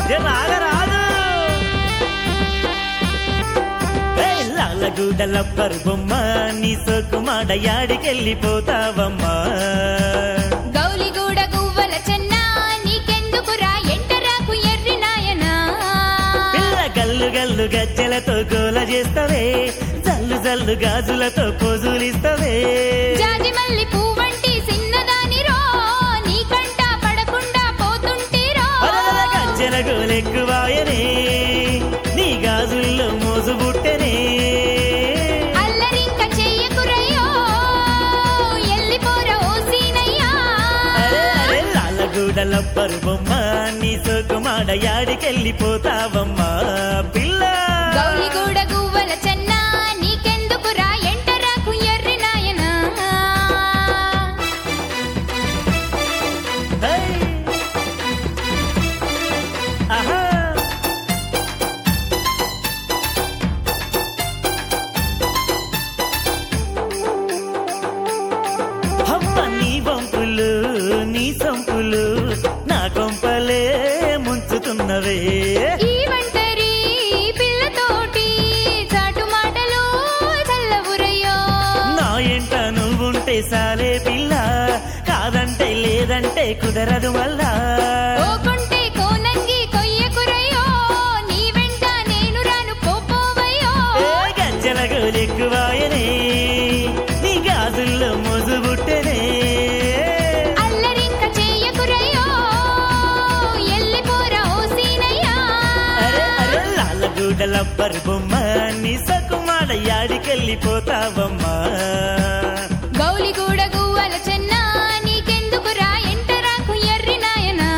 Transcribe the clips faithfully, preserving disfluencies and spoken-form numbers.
రాగరాదు లాలగూడ లబ్బర్ బొమ్మ నీ సోకుమాడ యాడికెళ్ళిపోతావమ్మా గౌలిగూడ గువ్వల చెన్న నీకెందుకురా ఎంటరాకు ఎర్రి నాయనా పిల్ల గల్లు గల్లు గజ్జలతో గోల చేస్తవే జల్లు జల్లు గాజులతో పోజులిస్తవే జాజి మల్లి పువ్వంటి సిన్నదాని రో నీ కంట పడకుండా పోతుంటిరో గజ్జల గోలెక్కువాయనే నీ గాజుల్లో మోజు బుట్టెనే అల్లరింక చెయ్యకురయ్యో ఎల్లిపోరా ఓ సీనయ్యా లాలగూడ లబ్బరు బొమ్మ నీ సోకుమాడ యాడికెళ్ళిపోతావమ్మా పిల్ల గౌలిగూడ గువ్వల చెన్న నీకెందుకురా ఎంటరాకు ఎర్రి నాయనా హై! ఆహా! అమ్మ నీ వంపులు నీ సంపులు నా కొంపలే ముంచుతున్నవే ఈ ఒంటరి పిల్లతోటి చాటు మాటలు చల్లవురయ్యో నా ఎంట నువ్వుంటే సాలే పిల్ల కాదంటే లేదంటే కుదరదు మళ్ళా పోకుంటే కోనంగి కొయ్యకురయ్యో నీ వెంట నేను రాను పోపోవయ్యో ఏ గజ్జల గోలెక్కువాయనే నీ గాజుల్లో మోజు బుట్టెనే అల్లరింక చెయ్యకురయ్యో ఎల్లిపోరా ఓ సీనయ్యా అరే అరే లాలగూడ లబ్బర్ బొమ్మ నీ సకుమాడ యాడికెళ్ళిపోతావమ్మా గౌలిగూడ గువ్వల చెన్న నీకెందుకురా ఎంటరాకు ఎర్రి నాయనా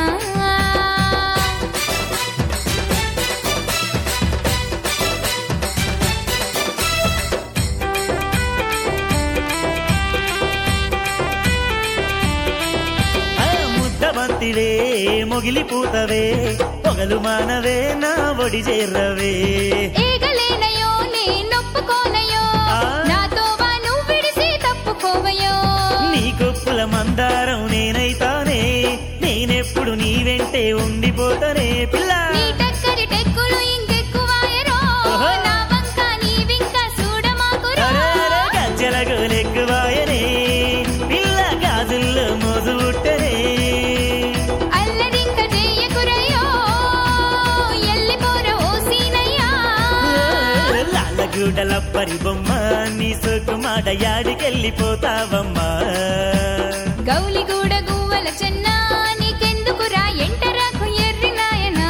ఆ ముద్దబంతివే మొగిలిపూతవే పొగలు మానవే నా ఒడి చేర్రవే ఏగలేనయో నే నొప్పుకోనయో ఆ. నాతో వాను విడిసి తప్పుకోవయో నీ కొప్పుల మందారం నేనైతానే నేనెప్పుడు నీ వెంటే ఉండిపోతానే పిల్ల నీ టక్కరి టెక్కులు ఇంకెక్కువాయరో ఓహో. నా వంక నీవింక చూడమాకురో అరే అరే గజ్జల గోలెక్కువాయనే పిల్ల గాజుల్లో మోజు బుట్టనే అల్లరింక చెయ్యకురయ్యో ఎల్లిపోరా ఓ సీనయ్యా లాలగూడ లబ్బరి బొమ్మ నీ సోకుమాడ యాడికెళ్ళిపోతావమ్మా గౌలిగూడ గువ్వల చెన్న నీకెందుకురా ఎంటరాకు ఎర్రి నాయనా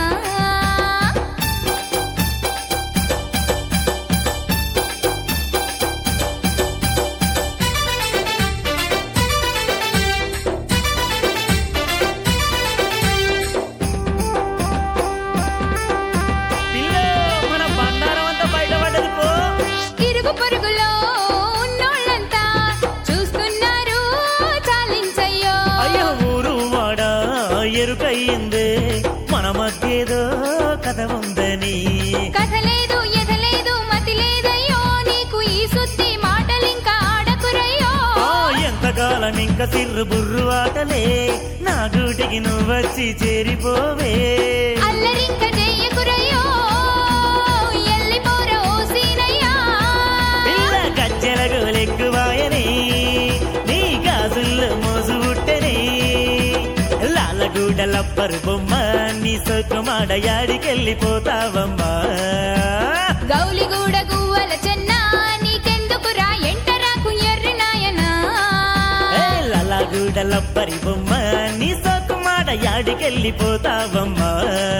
పిల్ల మన బండారం అంతా బయటపడ్డది పో ఇరుగు పొరుగులో ఉన్నోళ్ళంతా చూస్తున్నారు చాలించయ్యో అయ్యో ఊరు వాడ ఎరుకయ్యిందే మన మధ్యేదో కథ ఉందని కథ లేదు ఎథ లేదు మతి లేదయ్యో నీకు ఈ సుత్తి మాటలింకా ఆడకురయ్యో ఆ, ఎంతకాలం ఇంకా సిర్రు బుర్రు ఆటలే నా గూటికి నువ్వొచ్చి చేరిపోవే అల్లరింక చెయ్యకురయ్యో ఎల్లిపోరా ఓ సీనయ్యా పిల్ల గజ్జల గోలెక్కువాయనే నీ గాజుల్లో మోజు బుట్టనే లాలగూడ లబ్బరు బొమ్మ నీ సోకుమాడ యాడికెళ్ళిపోతావమ్మా గౌలిగూడ గువ్వల చెన్న నీకెందుకురా ఎంటరాకు ఎర్రి నాయనా ఏ లాలగూడ లబ్బరి బొమ్మ నీ సోకుమాడ యాడికెళ్ళిపోతావమ్మా